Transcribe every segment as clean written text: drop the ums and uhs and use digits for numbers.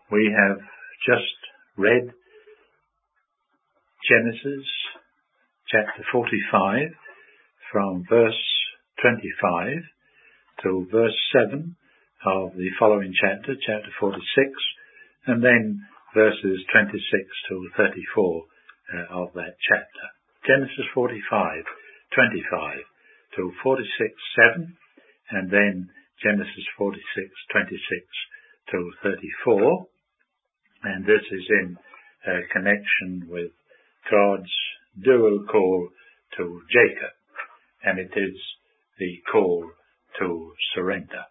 We have just read Genesis chapter 45 from verse 25 to verse 7 of the following chapter, chapter 46, and then verses 26 to 34 of that chapter. Genesis 45, 25 to 46, 7, and then Genesis 46, 26 to 34. And this is in connection with God's dual call to Jacob, and it is the call to surrender.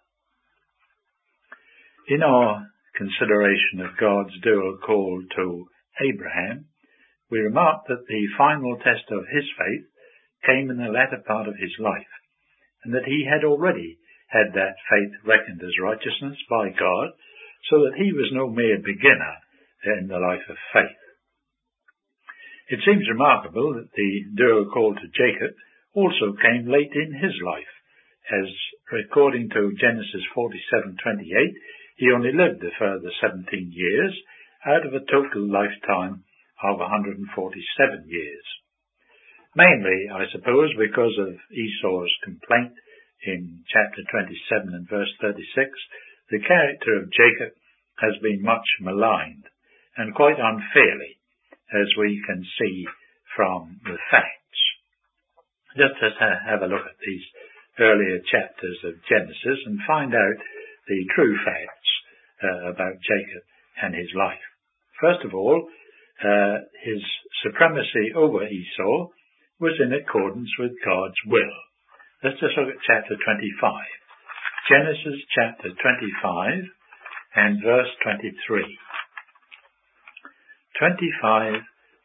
In our consideration of God's dual call to Abraham, we remark that the final test of his faith came in the latter part of his life, and that he had already had that faith reckoned as righteousness by God, so that he was no mere beginner in the life of faith. It seems remarkable that the dual call to Jacob also came late in his life, as according to Genesis 47:28, he only lived a further 17 years out of a total lifetime of 147 years. Mainly, I suppose, because of Esau's complaint in chapter 27 and verse 36, the character of Jacob has been much maligned, and quite unfairly, as we can see from the facts. Just to have a look at these earlier chapters of Genesis and find out the true facts about Jacob and his life. First of all, his supremacy over Esau was in accordance with God's will. Let's just look at chapter 25. Genesis chapter 25 and verse 23. 25:23.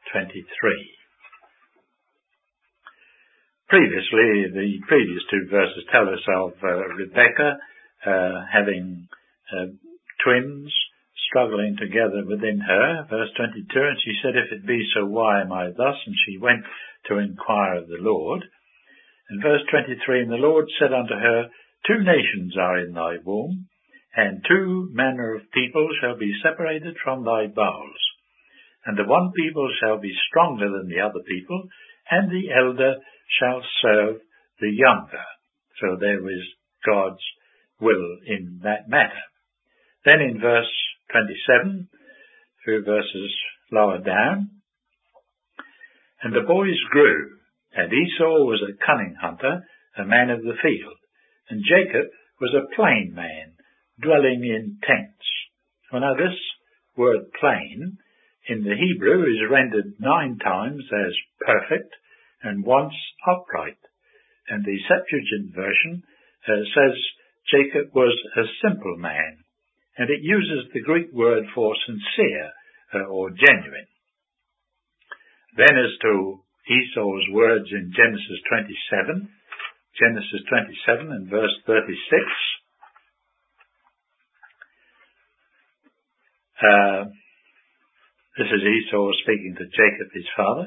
Previously, the previous two verses tell us of Rebekah having twins struggling together within her. Verse 22, and she said, "If it be so, why am I thus?" And she went to inquire of the Lord. And verse 23, and the Lord said unto her, "Two nations are in thy womb, and two manner of people shall be separated from thy bowels. And the one people shall be stronger than the other people, and the elder shall serve the younger." So there was God's will in that matter. Then in verse 27, few verses lower down, and the boys grew, and Esau was a cunning hunter, a man of the field, and Jacob was a plain man, dwelling in tents. Well, now this word plain in the Hebrew is rendered 9 times as perfect and once upright. And the Septuagint version says Jacob was a simple man, and it uses the Greek word for sincere or genuine. Then as to Esau's words in Genesis 27 and verse 36, this is Esau speaking to Jacob, his father.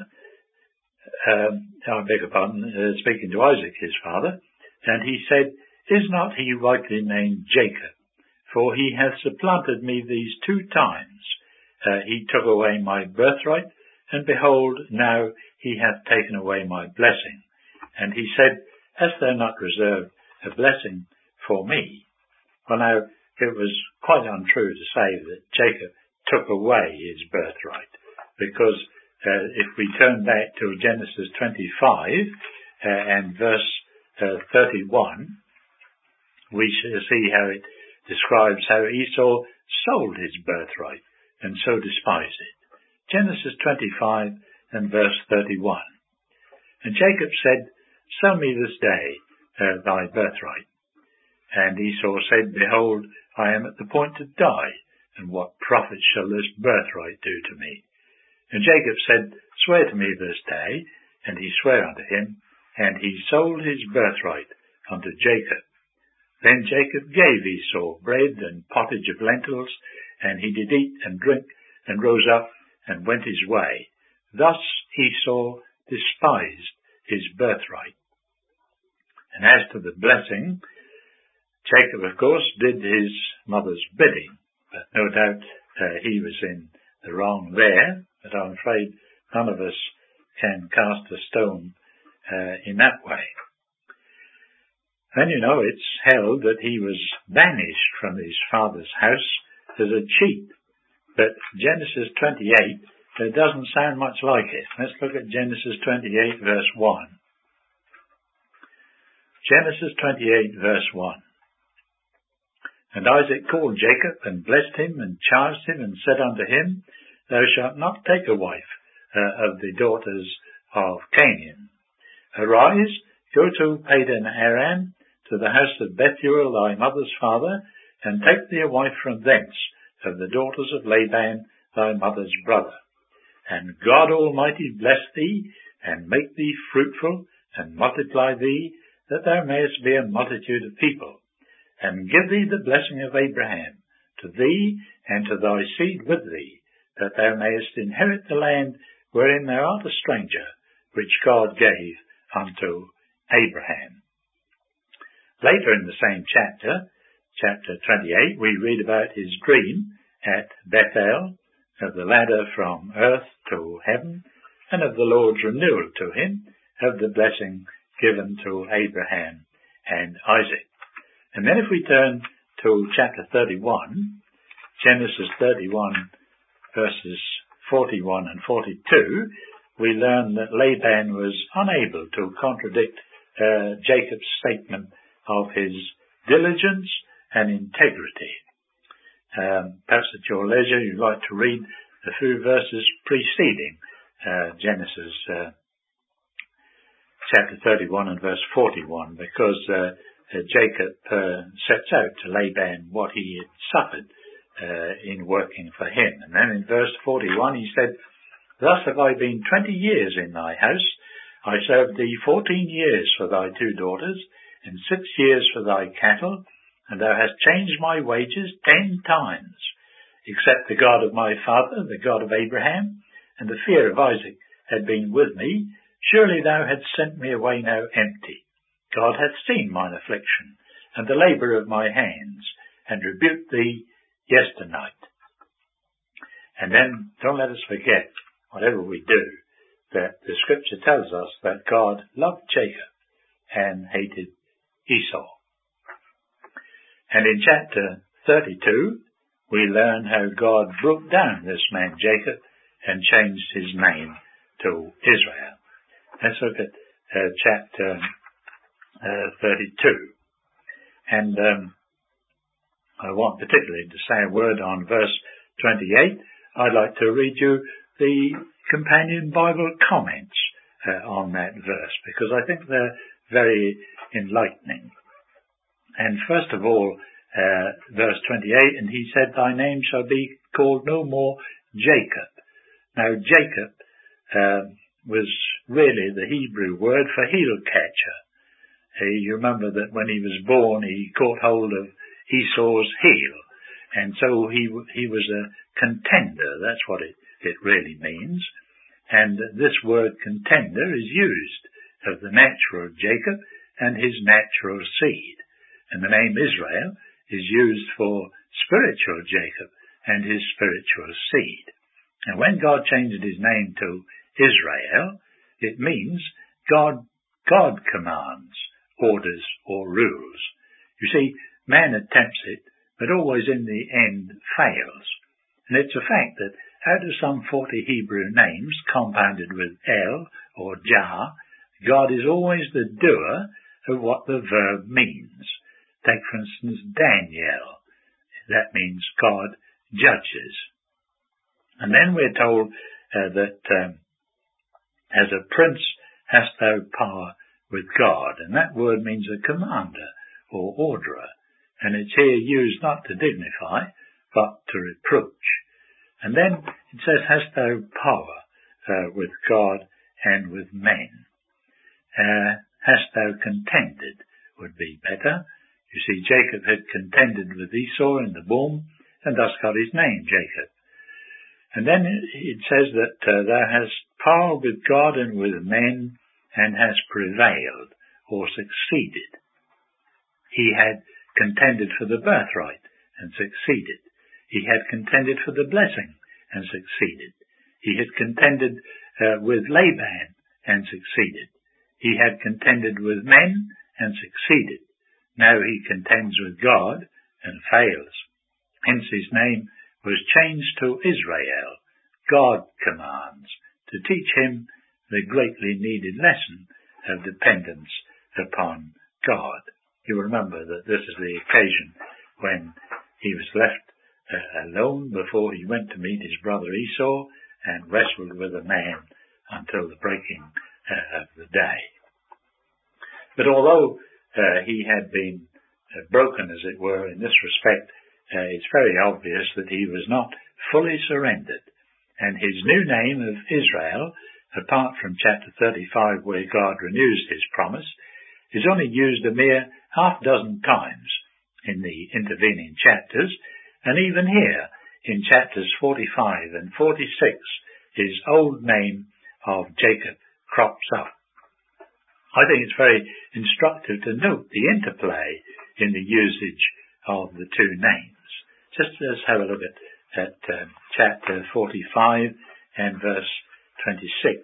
Speaking to Isaac, his father. And he said, "Is not he rightly named Jacob? For he hath supplanted me these 2 times. He took away my birthright, and behold, now he hath taken away my blessing." And he said, "Hast thou not reserved a blessing for me?" Well, now, it was quite untrue to say that Jacob took away his birthright, because if we turn back to Genesis 25 and verse 31, we see how it describes how Esau sold his birthright and so despised it. Genesis 25 and verse 31. And Jacob said, "Sell me this day thy birthright." And Esau said, "Behold, I am at the point to die, and what profit shall this birthright do to me?" And Jacob said, "Swear to me this day." And he sware unto him, and he sold his birthright unto Jacob. Then Jacob gave Esau bread and pottage of lentils, and he did eat and drink, and rose up and went his way. Thus Esau despised his birthright. And as to the blessing, Jacob, of course, did his mother's bidding, but no doubt he was in the wrong there, but I'm afraid none of us can cast a stone in that way. Then it's held that he was banished from his father's house as a cheat. But Genesis 28, it doesn't sound much like it. Let's look at Genesis 28 verse 1. Genesis 28 verse 1. And Isaac called Jacob and blessed him and charged him and said unto him, Thou shalt not take a wife of the daughters of Canaan. Arise, go to Padan Aram, to the house of Bethuel thy mother's father, and take thee a wife from thence, of the daughters of Laban thy mother's brother. And God Almighty bless thee, and make thee fruitful, and multiply thee, that thou mayest be a multitude of people, and give thee the blessing of Abraham, to thee and to thy seed with thee, that thou mayest inherit the land wherein thou art a stranger, which God gave unto Abraham. Later in the same chapter, chapter 28, we read about his dream at Bethel, of the ladder from earth to heaven, and of the Lord's renewal to him, of the blessing given to Abraham and Isaac. And then if we turn to chapter 31, Genesis 31 verses 41 and 42, we learn that Laban was unable to contradict Jacob's statement of his diligence and integrity. Perhaps at your leisure you'd like to read the few verses preceding Genesis chapter 31 and verse 41, because Jacob sets out to Laban what he had suffered in working for him. And then in verse 41 he said, Thus have I been 20 years in thy house. I served thee 14 years for thy 2 daughters, and 6 years for thy cattle, and thou hast changed my wages 10 times. Except the God of my father, the God of Abraham, and the fear of Isaac had been with me, surely thou hadst sent me away now empty. God hath seen mine affliction, and the labour of my hands, and rebuked thee yesternight. And then, don't let us forget, whatever we do, that the scripture tells us that God loved Jacob and hated Esau. And in chapter 32, we learn how God broke down this man Jacob and changed his name to Israel. Let's look at chapter 32. And I want particularly to say a word on verse 28. I'd like to read you the companion Bible comments on that verse, because I think they're very enlightening. And first of all, verse 28, and he said, Thy name shall be called no more Jacob. Now, Jacob was really the Hebrew word for heel catcher. You remember that when he was born, he caught hold of Esau's heel, and so he was a contender. That's what it really means. And this word contender is used of the natural Jacob and his natural seed. And the name Israel is used for spiritual Jacob and his spiritual seed. And when God changed his name to Israel, it means God commands, orders, or rules. You see, man attempts it, but always in the end fails. And it's a fact that out of some 40 Hebrew names compounded with El or Jah, God is always the doer of what the verb means. Take, for instance, Daniel. That means God judges. And then we're told that as a prince hast thou power with God. And that word means a commander or orderer. And it's here used not to dignify, but to reproach. And then it says, hast thou power with God and with men. Hast thou contended would be better. You see, Jacob had contended with Esau in the womb, and thus got his name, Jacob. And then it says that thou hast power with God and with men, and hast prevailed, or succeeded. He had contended for the birthright, and succeeded. He had contended for the blessing and succeeded. He had contended with Laban and succeeded. He had contended with men and succeeded. Now he contends with God and fails. Hence his name was changed to Israel. God commands, to teach him the greatly needed lesson of dependence upon God. You remember that this is the occasion when he was left alone before he went to meet his brother Esau and wrestled with a man until the breaking of the day. But although he had been broken, as it were, in this respect, it's very obvious that he was not fully surrendered. And his new name of Israel, apart from chapter 35 where God renews his promise, is only used a mere half dozen times in the intervening chapters, and even here in chapters 45 and 46 his old name of Jacob crops up. I think it's very instructive to note the interplay in the usage of the two names. Let's have a look at chapter 45 and verse 26,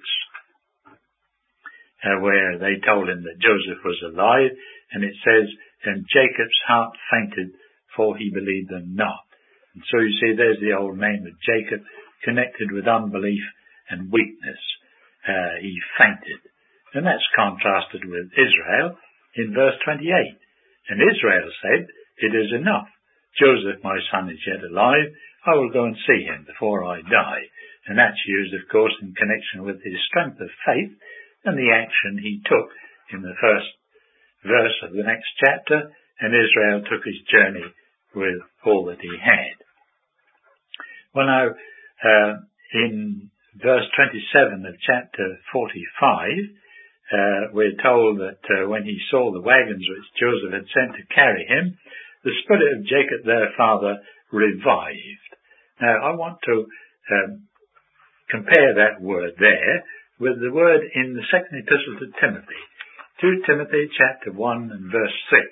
where they told him that Joseph was alive, and it says, "And Jacob's heart fainted, for he believed them not." And so you see there's the old name of Jacob connected with unbelief and weakness. He fainted. And that's contrasted with Israel in verse 28. And Israel said, "It is enough. Joseph, my son, is yet alive. I will go and see him before I die." And that's used, of course, in connection with his strength of faith and the action he took in the first verse of the next chapter. And Israel took his journey with all that he had. Well, now, in verse 27 of chapter 45, we're told that when he saw the wagons which Joseph had sent to carry him, the spirit of Jacob their father revived. Now, I want to compare that word there with the word in the second epistle to Timothy. 2 Timothy chapter 1 and verse 6.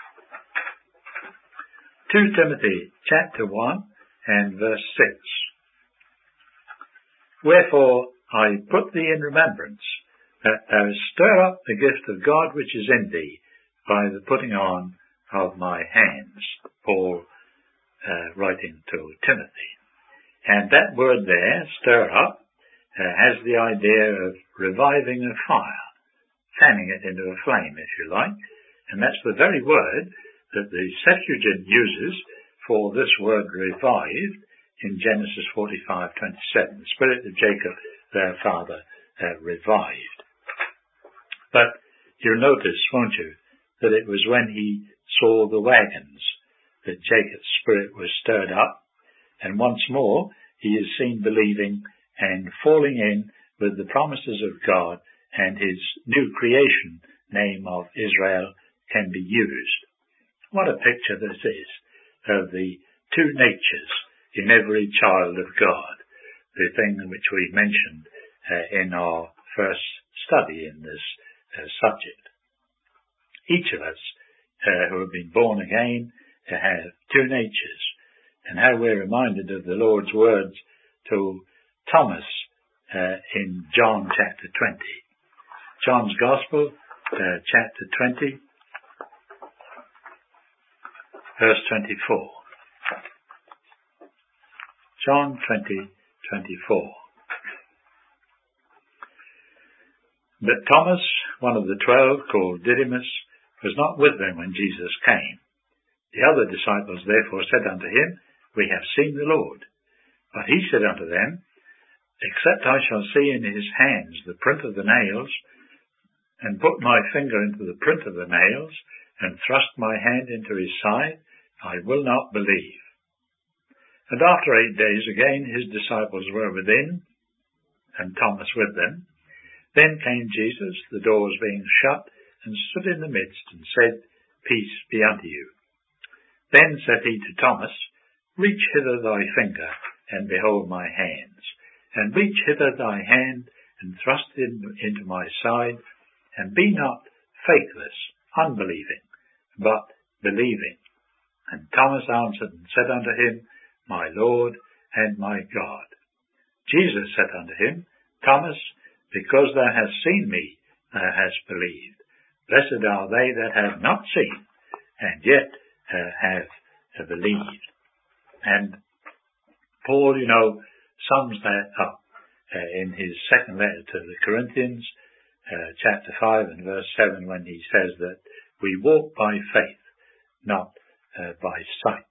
2 Timothy chapter 1 and verse 6. "Wherefore I put thee in remembrance, that thou stir up the gift of God which is in thee by the putting on of my hands." Paul writing to Timothy. And that word there, stir up, has the idea of reviving a fire, fanning it into a flame, if you like. And that's the very word that the Septuagint uses for this word revived in Genesis 45:27. The spirit of Jacob, their father, revived. But you'll notice, won't you, that it was when he saw the wagons that Jacob's spirit was stirred up, and once more he is seen believing and falling in with the promises of God, and his new creation name of Israel can be used. What a picture this is of the two natures in every child of God, the thing which we mentioned in our first study in this subject. Each of us who have been born again have two natures, and how we're reminded of the Lord's words to Thomas in John chapter 20. John's Gospel, chapter 20, verse 24. John 20:24. "But Thomas, one of the 12, called Didymus, was not with them when Jesus came. The other disciples therefore said unto him, We have seen the Lord. But he said unto them, Except I shall see in his hands the print of the nails, and put my finger into the print of the nails, and thrust my hand into his side, I will not believe. And after 8 days again his disciples were within, and Thomas with them. Then came Jesus, the doors being shut, and stood in the midst, and said, Peace be unto you. Then said he to Thomas, Reach hither thy finger, and behold my hands. And reach hither thy hand, and thrust it into my side, and be not faithless, unbelieving, but believing. And Thomas answered and said unto him, my Lord and my God. Jesus said unto him, Thomas, because thou hast seen me, thou hast believed. Blessed are they that have not seen, and yet have believed. And Paul, sums that up in his second letter to the Corinthians, chapter 5 and verse 7, when he says that we walk by faith, not by sight.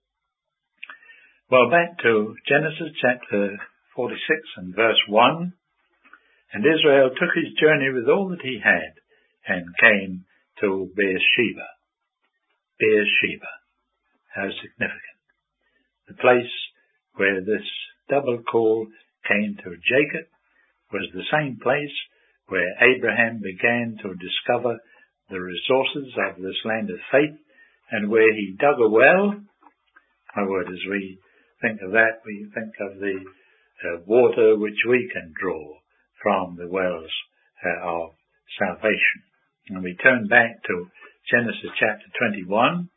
Well, back to Genesis chapter 46 and verse 1. And Israel took his journey with all that he had, and came to Beersheba. Beersheba. How significant. The place where this double call came to Jacob was the same place where Abraham began to discover the resources of this land of faith, and where he dug a well. My word, as we think of that, we think of the water which we can draw from the wells of salvation. And we turn back to Genesis chapter 21.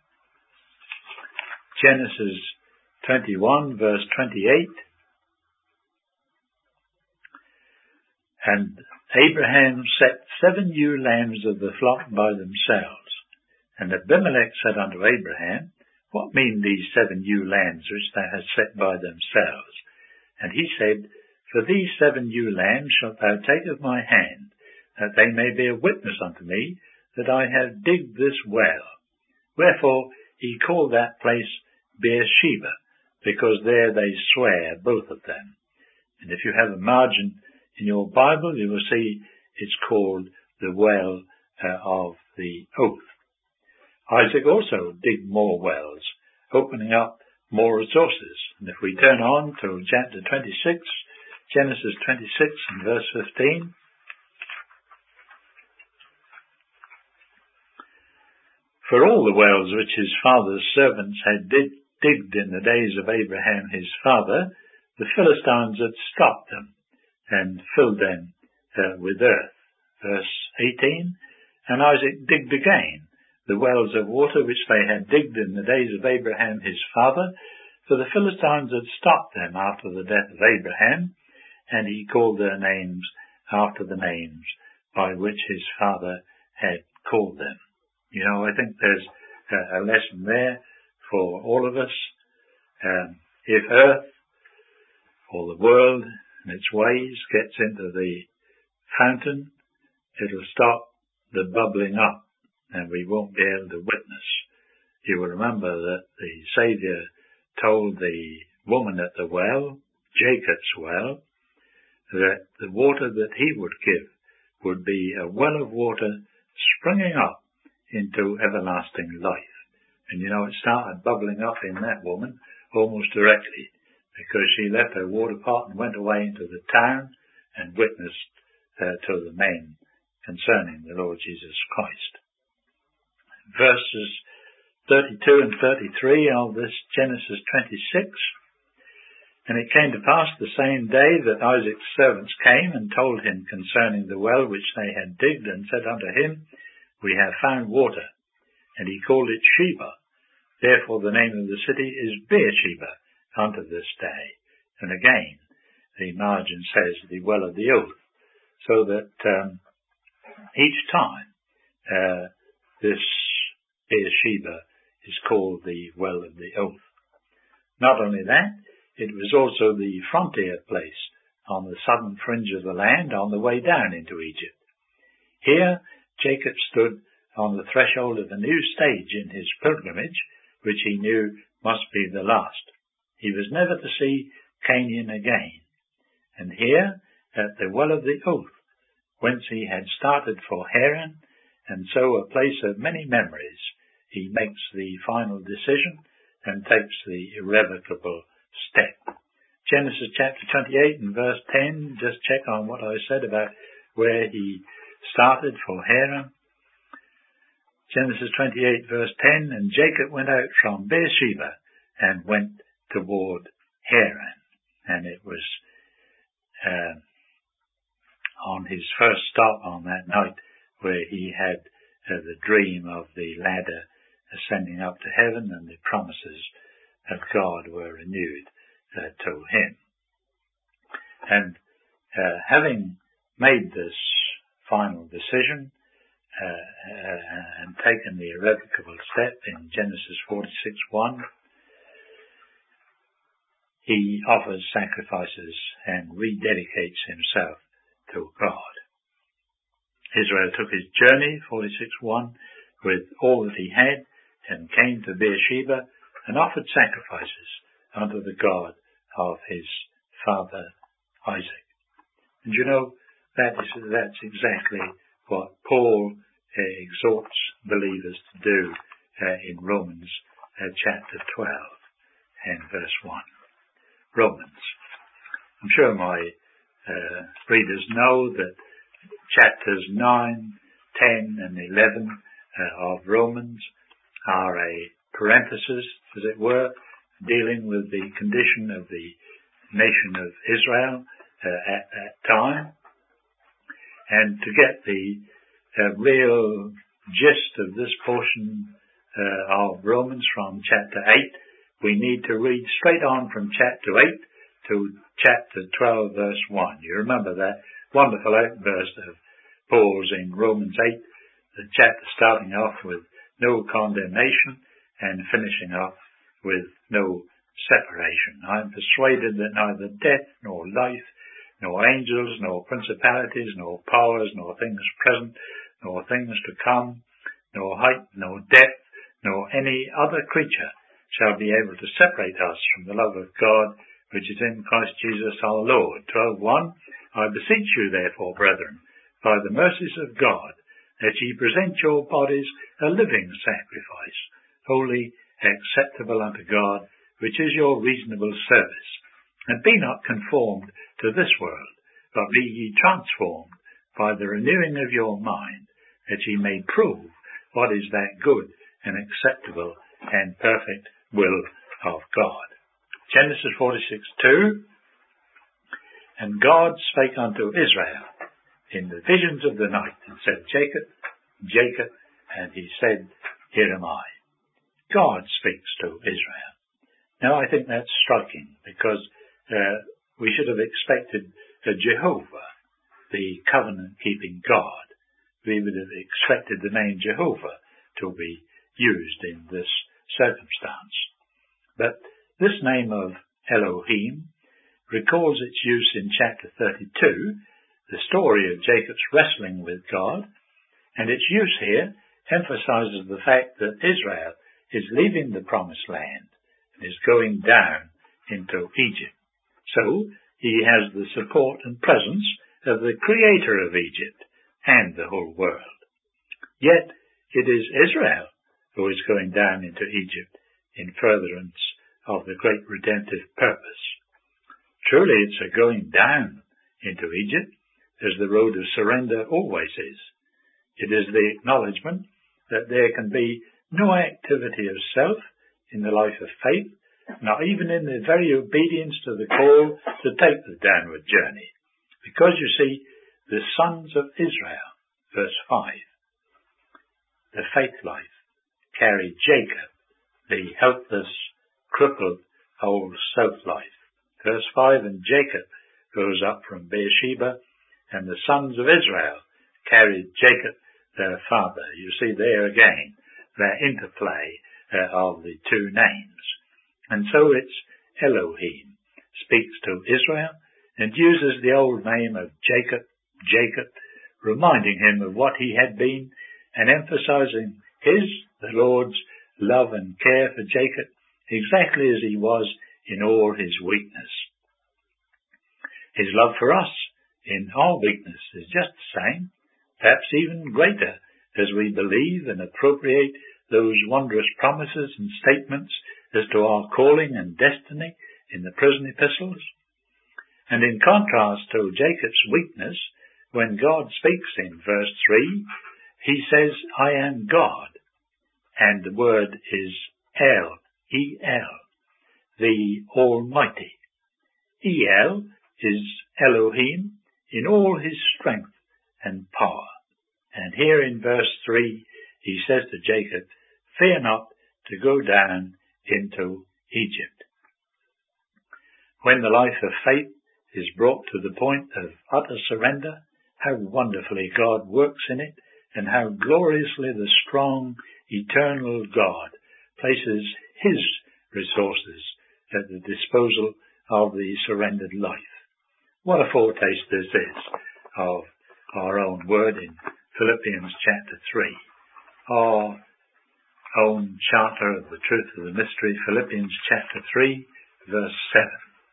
Genesis 21 verse 28. And Abraham set 7 ewe lambs of the flock by themselves. And Abimelech said unto Abraham, What mean these 7 ewe lambs which thou hast set by themselves? And he said, For these 7 ewe lambs shalt thou take of my hand, that they may be a witness unto me that I have digged this well. Wherefore he called that place Beersheba, because there they swear, both of them. And if you have a margin in your Bible, you will see it's called the well of the oath. Isaac also digged more wells, opening up more resources. And if we turn on to chapter 26, Genesis 26 and verse 15. For all the wells which his father's servants had digged in the days of Abraham his father, the Philistines had stopped them and filled them with earth. Verse 18, And Isaac digged again the wells of water which they had digged in the days of Abraham his father, for the Philistines had stopped them after the death of Abraham, and he called their names after the names by which his father had called them. I think there's a lesson there for all of us. If earth or the world and its ways gets into the fountain, it'll stop the bubbling up and we won't be able to witness. You will remember that the Saviour told the woman at the well, Jacob's well, that the water that he would give would be a well of water springing up into everlasting life. And it started bubbling up in that woman almost directly, because she left her water pot and went away into the town and witnessed to the men concerning the Lord Jesus Christ. Verses 32 and 33 of this Genesis 26. And it came to pass the same day that Isaac's servants came and told him concerning the well which they had digged, and said unto him, We have found water. And he called it Sheba. Therefore the name of the city is Beersheba unto this day. And again, the margin says the well of the oath. So that each time this Beersheba is called the well of the oath. Not only that, it was also the frontier place on the southern fringe of the land on the way down into Egypt. Here Jacob stood on the threshold of a new stage in his pilgrimage, which he knew must be the last. He was never to see Canaan again. And here, at the well of the oath, whence he had started for Haran, and so a place of many memories, he makes the final decision and takes the irrevocable step. Genesis chapter 28 and verse 10, just check on what I said about where he started for Haran. Genesis 28 verse 10, And Jacob went out from Beersheba and went toward Haran. And it was on his first stop on that night where he had the dream of the ladder ascending up to heaven and the promises of God were renewed to him. And having made this final decision and taken the irrevocable step in Genesis 46:1, he offers sacrifices and rededicates himself to God. Israel took his journey, 46:1, with all that he had, and came to Beersheba and offered sacrifices unto the God of his father Isaac. And you know, that's exactly what Paul exhorts believers to do in Romans chapter 12 and verse 1. Romans. I'm sure my readers know that chapters 9, 10 and 11 of Romans are a parenthesis, as it were, dealing with the condition of the nation of Israel at that time. And to get the real gist of this portion of Romans from chapter 8, we need to read straight on from chapter 8 to chapter 12, verse 1. You remember that wonderful outburst of Paul's in Romans 8, the chapter starting off with no condemnation and finishing off with no separation. I am persuaded that neither death, nor life, nor angels, nor principalities, nor powers, nor things present, nor things to come, nor height, nor depth, nor any other creature shall be able to separate us from the love of God, which is in Christ Jesus our Lord. 12:1, I beseech you, therefore, brethren, by the mercies of God, that ye present your bodies a living sacrifice, holy, acceptable unto God, which is your reasonable service. And be not conformed to this world, but be ye transformed by the renewing of your mind, that ye may prove what is that good and acceptable and perfect will of God. Genesis 46:2, and God spake unto Israel in the visions of the night, and said, Jacob, Jacob, and he said, Here am I. God speaks to Israel. Now I think that's striking, because we should have expected Jehovah, the covenant-keeping God. We would have expected the name Jehovah to be used in this circumstance. But this name of Elohim recalls its use in chapter 32, the story of Jacob's wrestling with God, and its use here emphasizes the fact that Israel is leaving the promised land and is going down into Egypt. So he has the support and presence of the creator of Egypt and the whole world. Yet it is Israel who is going down into Egypt in furtherance of the great redemptive purpose. Truly it's a going down into Egypt, as the road of surrender always is. It is the acknowledgement that there can be no activity of self in the life of faith, not even in the very obedience to the call to take the downward journey. Because you see, the sons of Israel, verse 5, the faith life, carried Jacob, the helpless, crippled, old self-life. Verse 5, and Jacob rose up from Beersheba, and the sons of Israel carried Jacob, their father. You see there again, that interplay of the two names. And so it's Elohim speaks to Israel and uses the old name of Jacob, Jacob, reminding him of what he had been and emphasizing the Lord's love and care for Jacob exactly as he was in all his weakness. His love for us in our weakness is just the same, perhaps even greater, as we believe and appropriate those wondrous promises and statements as to our calling and destiny in the prison epistles. And in contrast to Jacob's weakness, when God speaks in verse 3, he says, I am God, and the word is El, E-L, the Almighty. El is Elohim in all his strength and power. And here in verse 3, he says to Jacob, fear not to go down into Egypt. When the life of faith is brought to the point of utter surrender, how wonderfully God works in it, and how gloriously the strong, eternal God places His resources at the disposal of the surrendered life. What a foretaste this is of our own word in Philippians chapter 3. Our own charter of the truth of the mystery, Philippians chapter 3, verse 7.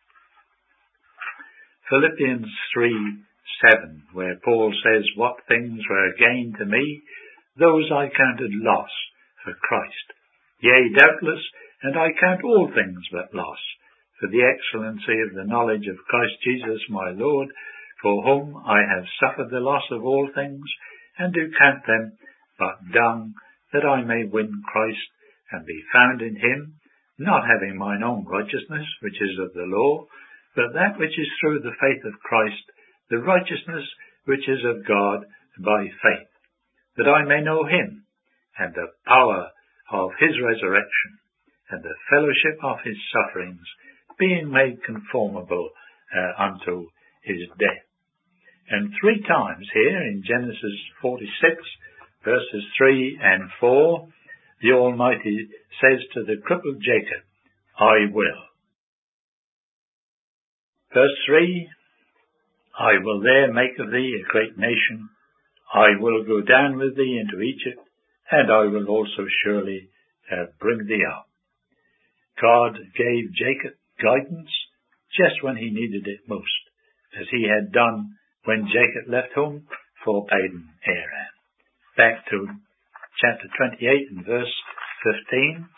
Philippians 3:7, where Paul says, "What things were gain to me, those I counted loss for Christ. Yea, doubtless, and I count all things but loss, for the excellency of the knowledge of Christ Jesus my Lord, for whom I have suffered the loss of all things, and do count them but dung, that I may win Christ, and be found in Him, not having mine own righteousness, which is of the law, but that which is through the faith of Christ, the righteousness which is of God by faith, that I may know Him, and the power of His resurrection, and the fellowship of His sufferings, being made conformable unto His death." And 3 times here in Genesis 46, verses 3 and 4, the Almighty says to the crippled Jacob, "I will." Verse 3, "I will there make of thee a great nation. I will go down with thee into Egypt, and I will also surely bring thee up." God gave Jacob guidance just when he needed it most, as He had done when Jacob left home for Padan Aram. Back to chapter 28 and verse 15.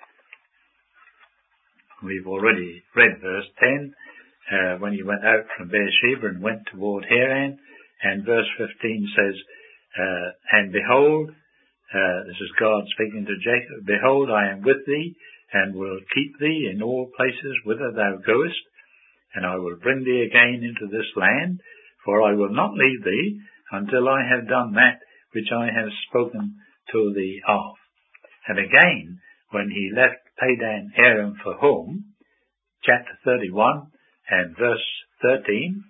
We've already read verse 10, when he went out from Beersheba and went toward Haran. And verse 15 says, "And behold," this is God speaking to Jacob, "Behold, I am with thee, and will keep thee in all places whither thou goest, and I will bring thee again into this land, for I will not leave thee until I have done that which I have spoken to thee of." And again, when he left Padan Aram for home, chapter 31 and verse 13,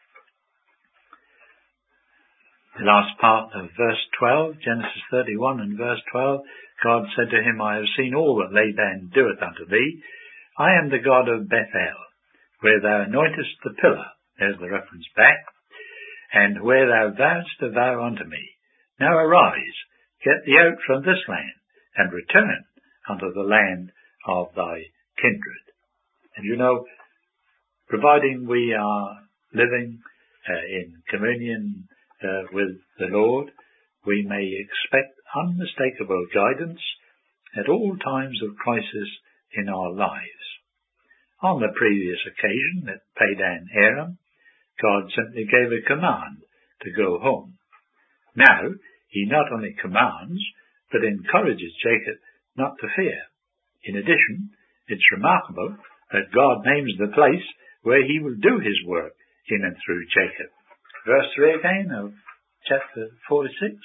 the last part of verse 12, Genesis 31 and verse 12, God said to him, "I have seen all that Laban doeth unto thee. I am the God of Bethel, where thou anointest the pillar," there's the reference back, "and where thou vowest a vow unto me. Now arise, get thee out from this land, and return unto the land of thy kindred." And you know, providing we are living in communion with the Lord, we may expect unmistakable guidance at all times of crisis in our lives. On the previous occasion at Padan Aram, God simply gave a command to go home. Now, He not only commands, but encourages Jacob not to fear. In addition, it's remarkable that God names the place where He will do His work in and through Jacob. Verse 3 again of chapter 46.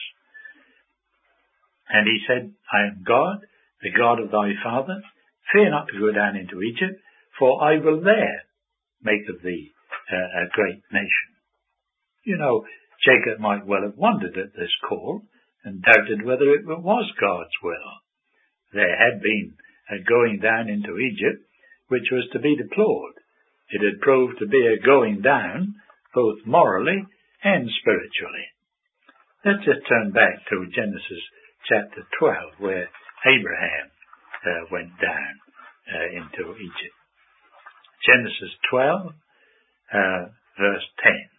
"And He said, I am God, the God of thy father. Fear not to go down into Egypt, for I will there make of thee a great nation." You know, Jacob might well have wondered at this call and doubted whether it was God's will. There had been a going down into Egypt, which was to be deplored. It had proved to be a going down, both morally and spiritually. Let's just turn back to Genesis chapter 12, where Abraham went down into Egypt. Genesis 12, verse 10.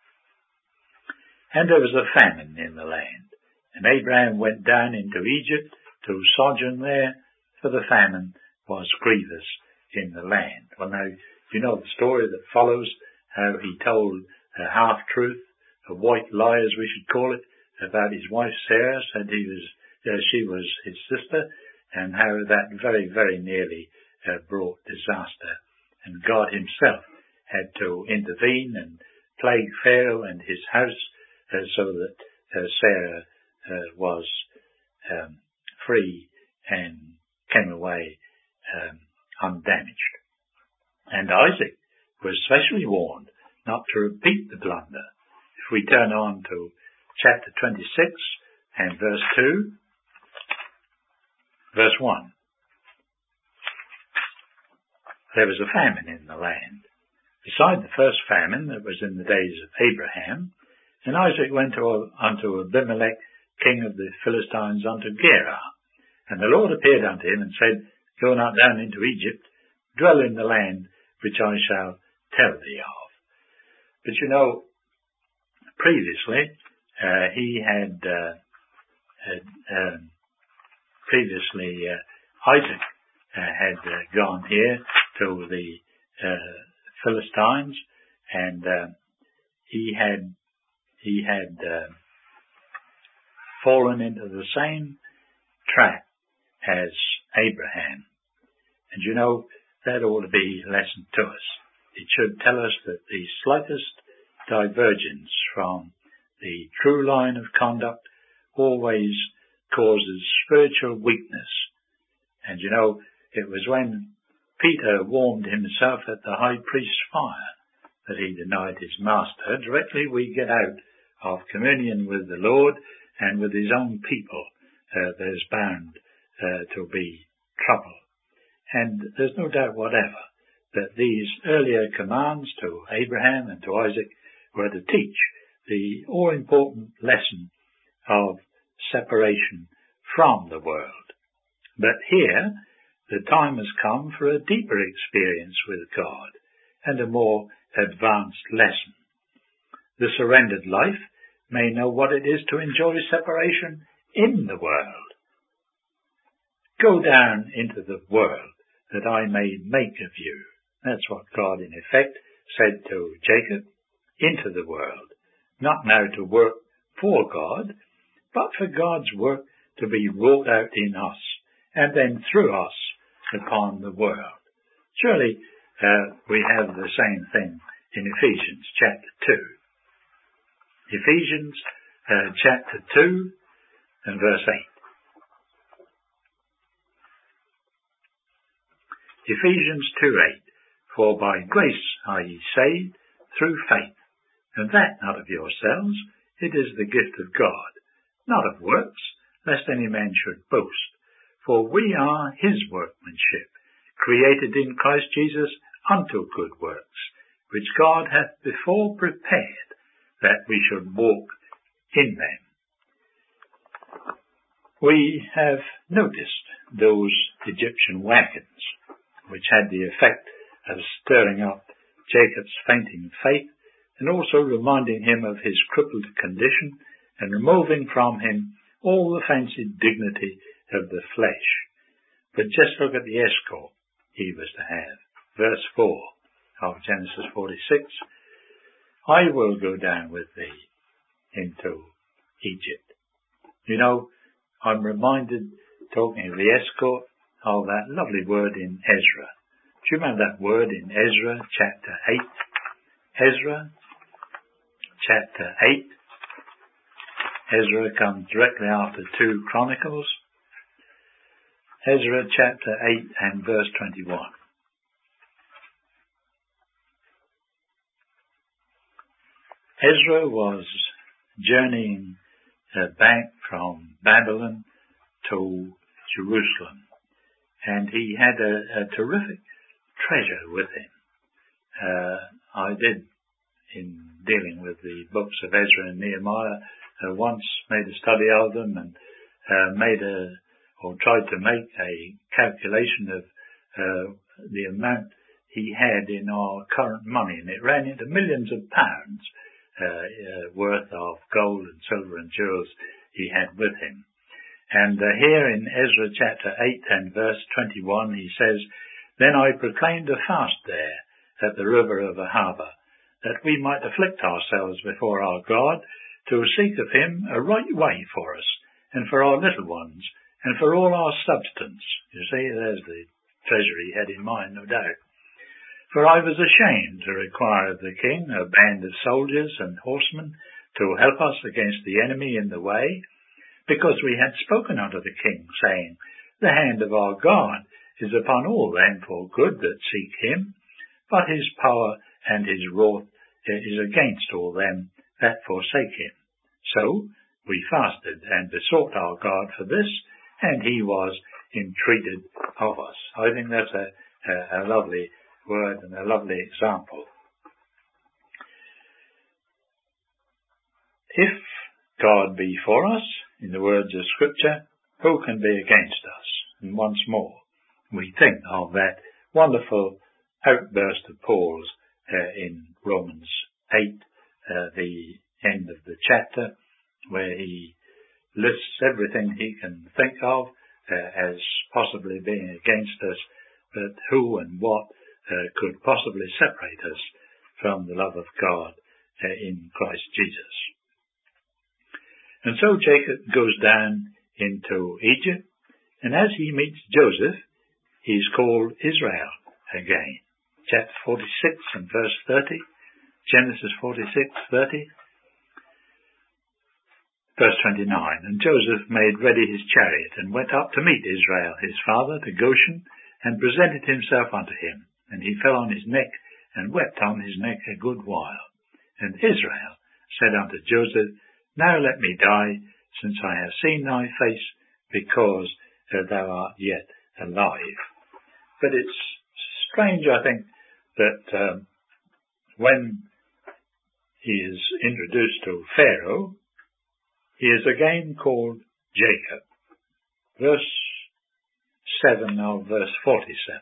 "And there was a famine in the land, and Abraham went down into Egypt to sojourn there, for the famine was grievous in the land." Well, now, you know the story that follows, how he told a half-truth, a white lie as we should call it, about his wife Sarah, said she was his sister, and how that very, very nearly brought disaster. And God Himself had to intervene and plague Pharaoh and his house, so that Sarah was free and came away undamaged. And Isaac was specially warned not to repeat the blunder. If we turn on to chapter 26 and verse 2, verse 1. There was a famine in the land, beside the first famine that was in the days of Abraham, and Isaac went unto Abimelech, king of the Philistines, unto Gerar. And the Lord appeared unto him and said, Go not down into Egypt, dwell in the land which I shall tell thee of. But previously, Isaac had gone here to the Philistines, and he had fallen into the same trap as Abraham. And that ought to be a lesson to us. It should tell us that the slightest divergence from the true line of conduct always causes spiritual weakness. And it was when Peter warmed himself at the high priest's fire that he denied his master. Directly we get out of communion with the Lord and with his own people, there's bound to be trouble. And there's no doubt whatever that these earlier commands to Abraham and to Isaac were to teach the all-important lesson of separation from the world. But here, the time has come for a deeper experience with God and a more advanced lesson. The surrendered life may know what it is to enjoy separation in the world. Go down into the world that I may make of you. That's what God in effect said to Jacob, into the world, not now to work for God, but for God's work to be wrought out in us and then through us upon the world. Surely we have the same thing in Ephesians chapter 2. Ephesians chapter 2 and verse 8. Ephesians 2:8. For by grace are ye saved through faith, and that not of yourselves, it is the gift of God, not of works, lest any man should boast. For we are his workmanship, created in Christ Jesus unto good works, which God hath before prepared, that we should walk in them. We have noticed those Egyptian wagons, which had the effect of stirring up Jacob's fainting faith and also reminding him of his crippled condition and removing from him all the fancied dignity of the flesh. But just look at the escort he was to have. Verse 4 of Genesis 46, I will go down with thee into Egypt. I'm reminded, talking of the escort, of that lovely word in Ezra. Do you remember that word in Ezra chapter 8? Ezra chapter 8. Ezra comes directly after 2 Chronicles. Ezra chapter 8 and verse 21. Ezra was journeying back from Babylon to Jerusalem, and he had a terrific treasure with him. I did, in dealing with the books of Ezra and Nehemiah, once made a study of them and tried to make a calculation of the amount he had in our current money, and it ran into millions of pounds worth of gold and silver and jewels he had with him. And here in Ezra chapter 8 and verse 21 he says, Then I proclaimed a fast there at the river of Ahava, that we might afflict ourselves before our God, to seek of him a right way for us, and for our little ones, and for all our substance. You see, there's the treasure he had in mind, no doubt. For I was ashamed to require of the king a band of soldiers and horsemen to help us against the enemy in the way, because we had spoken unto the king, saying, The hand of our God is upon all them for good that seek him, but his power and his wrath is against all them that forsake him. So we fasted and besought our God for this, and he was entreated of us. I think that's a lovely word and a lovely example. If God be for us, in the words of Scripture, who can be against us? And once more, we think of that wonderful outburst of Paul's in Romans 8, the end of the chapter, where he lists everything he can think of as possibly being against us, but who and what could possibly separate us from the love of God in Christ Jesus. And so Jacob goes down into Egypt, and as he meets Joseph, he's called Israel again. Chapter 46 and verse 30, Genesis 46:30, verse 29. And Joseph made ready his chariot, and went up to meet Israel his father to Goshen, and presented himself unto him. And he fell on his neck, and wept on his neck a good while. And Israel said unto Joseph, Now let me die, since I have seen thy face, because thou art yet alive. But it's strange, I think, that when he is introduced to Pharaoh, he is again called Jacob. Verse 7 of verse 47.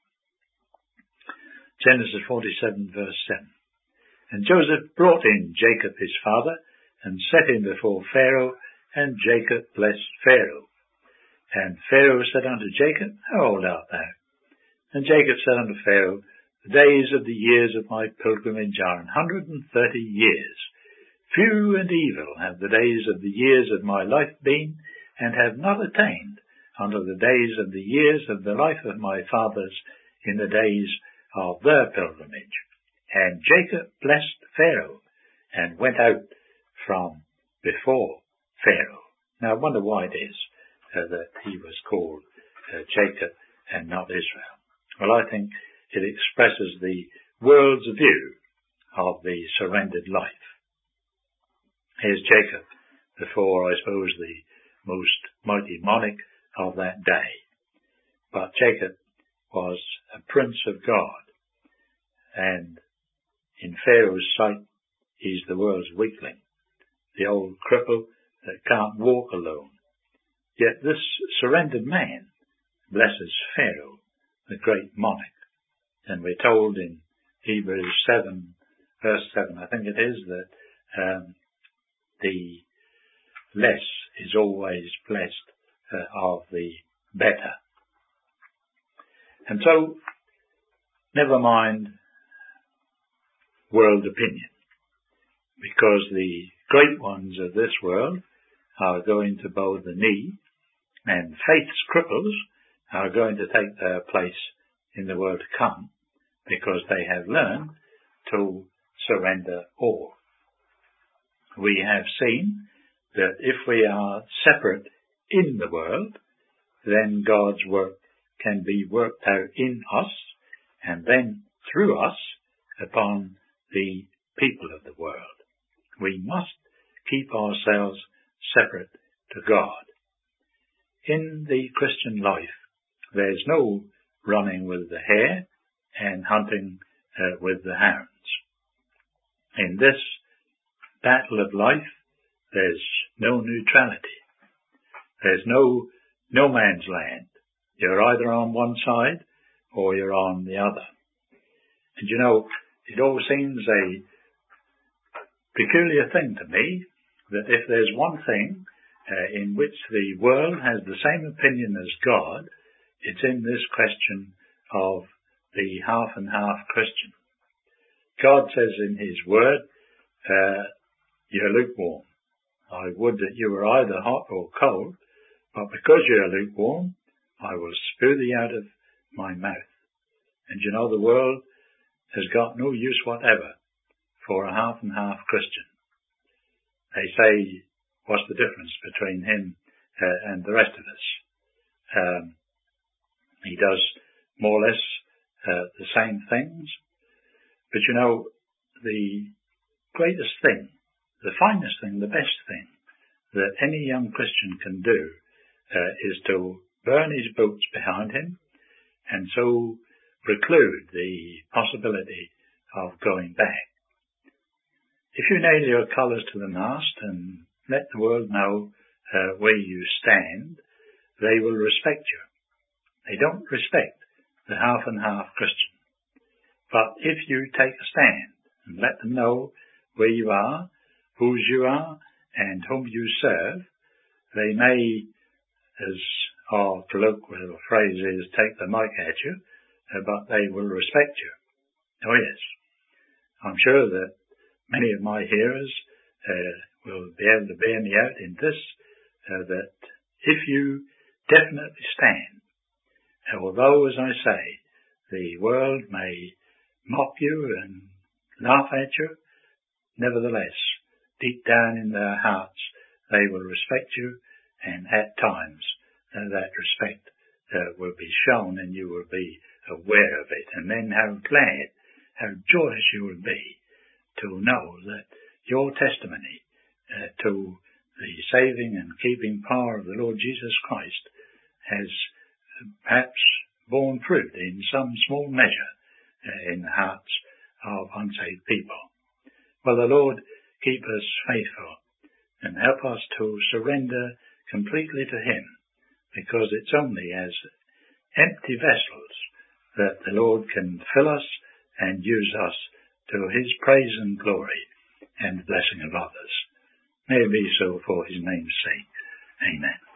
Genesis 47 verse 7. And Joseph brought in Jacob his father, and set him before Pharaoh, and Jacob blessed Pharaoh. And Pharaoh said unto Jacob, How old art thou? And Jacob said unto Pharaoh, The days of the years of my pilgrimage are 130 years. Few and evil have the days of the years of my life been, and have not attained unto the days of the years of the life of my fathers in the days of their pilgrimage. And Jacob blessed Pharaoh, and went out from before Pharaoh. Now I wonder why it is that he was called Jacob and not Israel. Well, I think it expresses the world's view of the surrendered life. Here's Jacob before, I suppose, the most mighty monarch of that day. But Jacob was a prince of God, and in Pharaoh's sight, he's the world's weakling, the old cripple that can't walk alone. Yet this surrendered man blesses Pharaoh, the great monarch. And we're told in Hebrews 7, verse 7, I think it is, that the less is always blessed of the better. And so, never mind world opinion, because the great ones of this world are going to bow the knee, and faith's cripples are going to take their place in the world to come, because they have learned to surrender all. We have seen that if we are separate in the world, then God's work can be worked out in us, and then through us upon the people of the world. We must keep ourselves separate to God. In the Christian life, there's no running with the hare and hunting with the hounds. In this battle of life, there's no neutrality. There's no man's land. You're either on one side or you're on the other. And you know, it all seems a peculiar thing to me that if there's one thing in which the world has the same opinion as God, it's in this question of the half and half Christian. God says in his word, you're lukewarm. I would that you were either hot or cold, but because you're lukewarm, I will spew thee out of my mouth. And you know, the world has got no use whatever for a half and half Christian. They say, what's the difference between him and the rest of us? He does more or less the same things. But you know, the greatest thing, the finest thing, the best thing that any young Christian can do is to burn his boots behind him and so preclude the possibility of going back. If you nail your colours to the mast and let the world know where you stand, they will respect you. They don't respect the half and half Christian. But if you take a stand and let them know where you are, whose you are, and whom you serve, they may, as our colloquial phrase is, take the mic at you, but they will respect you. Oh yes, I'm sure that many of my hearers will be able to bear me out in this, that if you definitely stand, although, as I say, the world may mock you and laugh at you, nevertheless, deep down in their hearts, they will respect you, and at times that respect will be shown and you will be aware of it. And then how glad, how joyous you will be to know that your testimony to the saving and keeping power of the Lord Jesus Christ has perhaps borne fruit in some small measure in the hearts of unsaved people. Well, the Lord keep us faithful and help us to surrender completely to Him, because it's only as empty vessels that the Lord can fill us and use us to His praise and glory and blessing of others. May it be so for His name's sake. Amen.